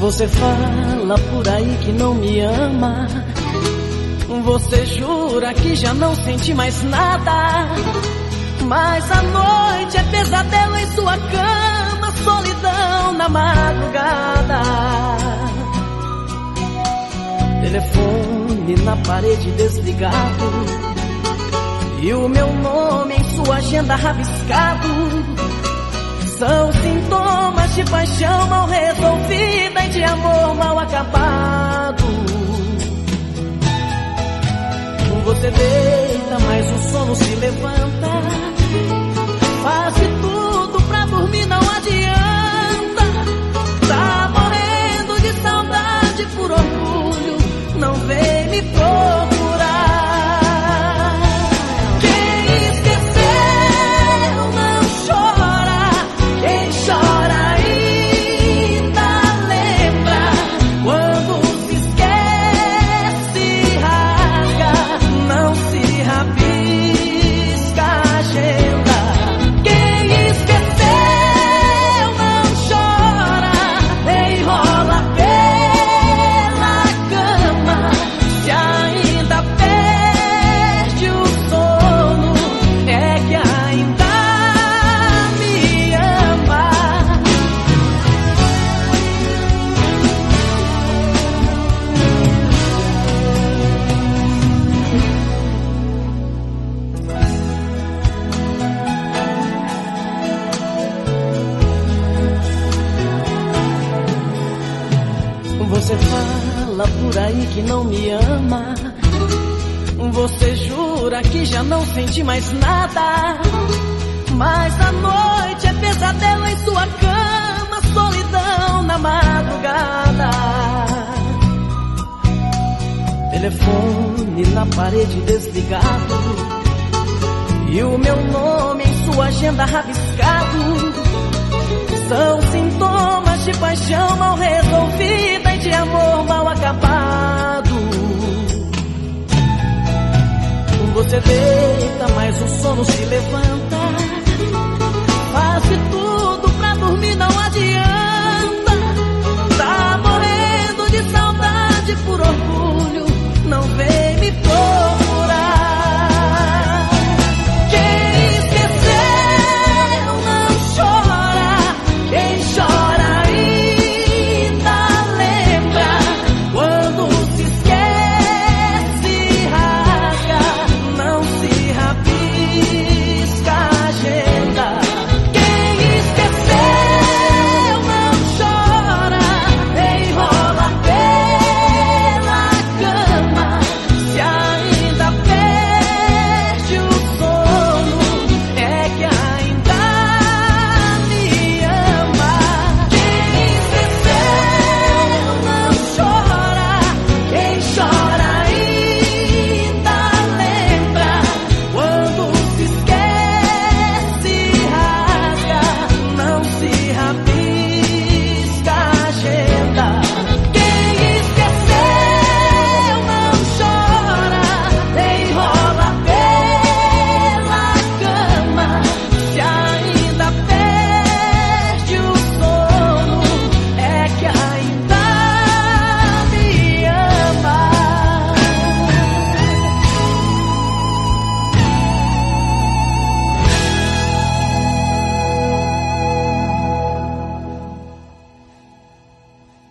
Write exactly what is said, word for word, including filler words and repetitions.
Você fala por aí que não me ama. Você jura que já não sente mais nada. Mas a noite é pesadelo em sua cama, solidão na madrugada. Telefone na parede desligado e o meu nome em sua agenda rabiscado. São sintomas de paixão mal resolvida e de amor mal acabado. Você deita, mas o sono se levanta. Faz de tudo pra dormir, não adianta. Tá morrendo de saudade, por orgulho não vem me procurar. Quem esqueceu não chora, quem chora ainda lembra. Quando se esquece, rasga, não se rabisca a agenda. Quem esqueceu não chora, nem rola pela cama. Se ainda perde o sono, é que ainda me ama. Você fala por aí que não me ama. Você jura que já não sente mais nada. Mas a noite é pesadelo em sua cama, solidão na madrugada. Telefone na parede desligado e o meu nome em sua agenda rabiscado. São sintomas de paixão mal resolvida e de amor mal acabado. Você deita, mas o sono se levanta.